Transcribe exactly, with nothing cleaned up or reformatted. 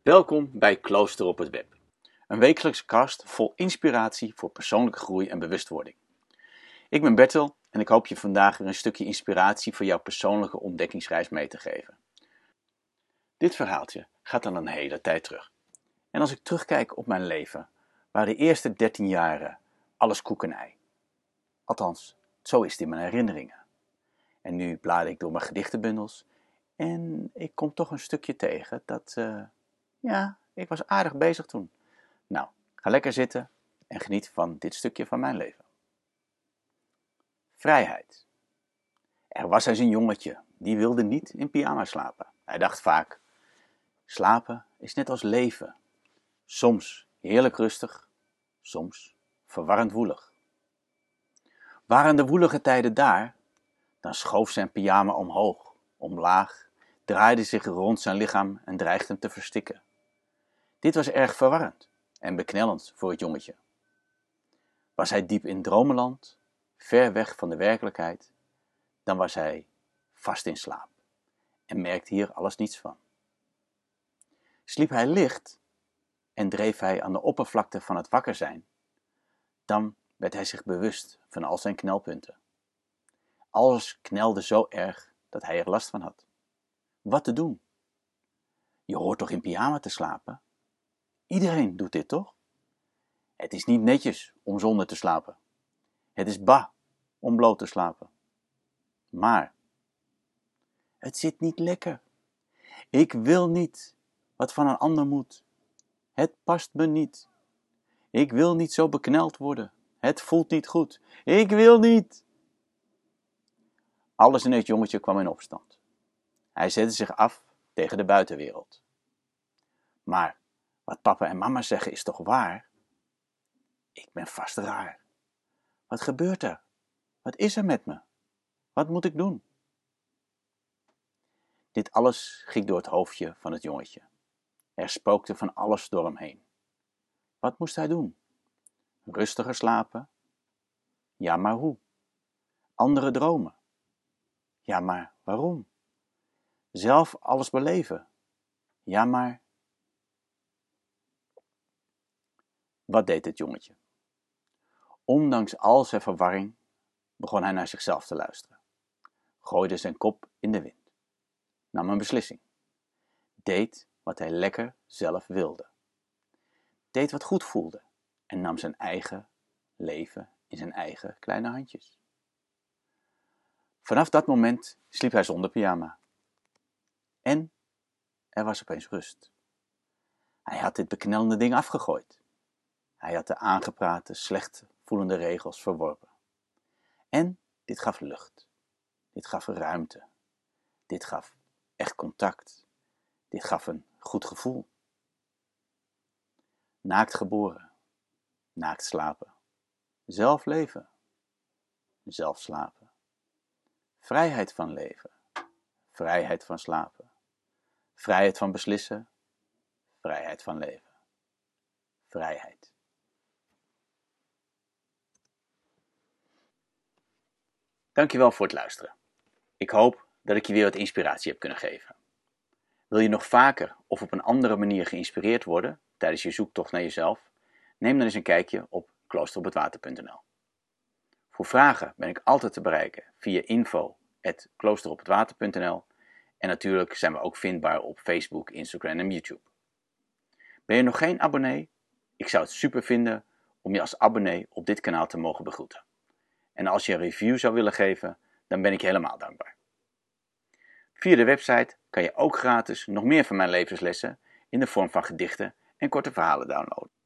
Welkom bij Klooster op het Web, een wekelijkse cast vol inspiratie voor persoonlijke groei en bewustwording. Ik ben Bertel en ik hoop je vandaag weer een stukje inspiratie voor jouw persoonlijke ontdekkingsreis mee te geven. Dit verhaaltje gaat dan een hele tijd terug. En als ik terugkijk op mijn leven, waren de eerste dertien jaren alles koek en ei. Althans, zo is het in mijn herinneringen. En nu blader ik door mijn gedichtenbundels en ik kom toch een stukje tegen dat... Uh, Ja, ik was aardig bezig toen. Nou, ga lekker zitten en geniet van dit stukje van mijn leven. Vrijheid. Er was eens een jongetje, die wilde niet in pyjama slapen. Hij dacht vaak, slapen is net als leven. Soms heerlijk rustig, soms verwarrend woelig. Waren de woelige tijden daar, dan schoof zijn pyjama omhoog, omlaag, draaide zich rond zijn lichaam en dreigde hem te verstikken. Dit was erg verwarrend en beknellend voor het jongetje. Was hij diep in dromenland, ver weg van de werkelijkheid, dan was hij vast in slaap en merkte hier alles niets van. Sliep hij licht en dreef hij aan de oppervlakte van het wakker zijn, dan werd hij zich bewust van al zijn knelpunten. Alles knelde zo erg dat hij er last van had. Wat te doen? Je hoort toch in pyjama te slapen? Iedereen doet dit, toch? Het is niet netjes om zonder te slapen. Het is bah om bloot te slapen. Maar het zit niet lekker. Ik wil niet wat van een ander moet. Het past me niet. Ik wil niet zo bekneld worden. Het voelt niet goed. Ik wil niet. Alles in het jongetje kwam in opstand. Hij zette zich af tegen de buitenwereld. Maar wat papa en mama zeggen is toch waar? Ik ben vast raar. Wat gebeurt er? Wat is er met me? Wat moet ik doen? Dit alles ging door het hoofdje van het jongetje. Er spookte van alles door hem heen. Wat moest hij doen? Rustiger slapen? Ja, maar hoe? Andere dromen? Ja, maar waarom? Zelf alles beleven? Ja, maar... Wat deed het jongetje? Ondanks al zijn verwarring begon hij naar zichzelf te luisteren. Gooide zijn kop in de wind. Nam een beslissing. Deed wat hij lekker zelf wilde. Deed wat goed voelde en nam zijn eigen leven in zijn eigen kleine handjes. Vanaf dat moment sliep hij zonder pyjama. En er was opeens rust. Hij had dit beknellende ding afgegooid. Hij had de aangeprate, slecht voelende regels verworpen. En dit gaf lucht. Dit gaf ruimte. Dit gaf echt contact. Dit gaf een goed gevoel. Naakt geboren. Naakt slapen. Zelf leven. Zelf slapen. Vrijheid van leven. Vrijheid van slapen. Vrijheid van beslissen. Vrijheid van leven. Vrijheid. Dankjewel voor het luisteren. Ik hoop dat ik je weer wat inspiratie heb kunnen geven. Wil je nog vaker of op een andere manier geïnspireerd worden tijdens je zoektocht naar jezelf? Neem dan eens een kijkje op kloosterophetwater punt n l. Voor vragen ben ik altijd te bereiken via info at kloosterophetwater punt n l en natuurlijk zijn we ook vindbaar op Facebook, Instagram en YouTube. Ben je nog geen abonnee? Ik zou het super vinden om je als abonnee op dit kanaal te mogen begroeten. En als je een review zou willen geven, dan ben ik je helemaal dankbaar. Via de website kan je ook gratis nog meer van mijn levenslessen in de vorm van gedichten en korte verhalen downloaden.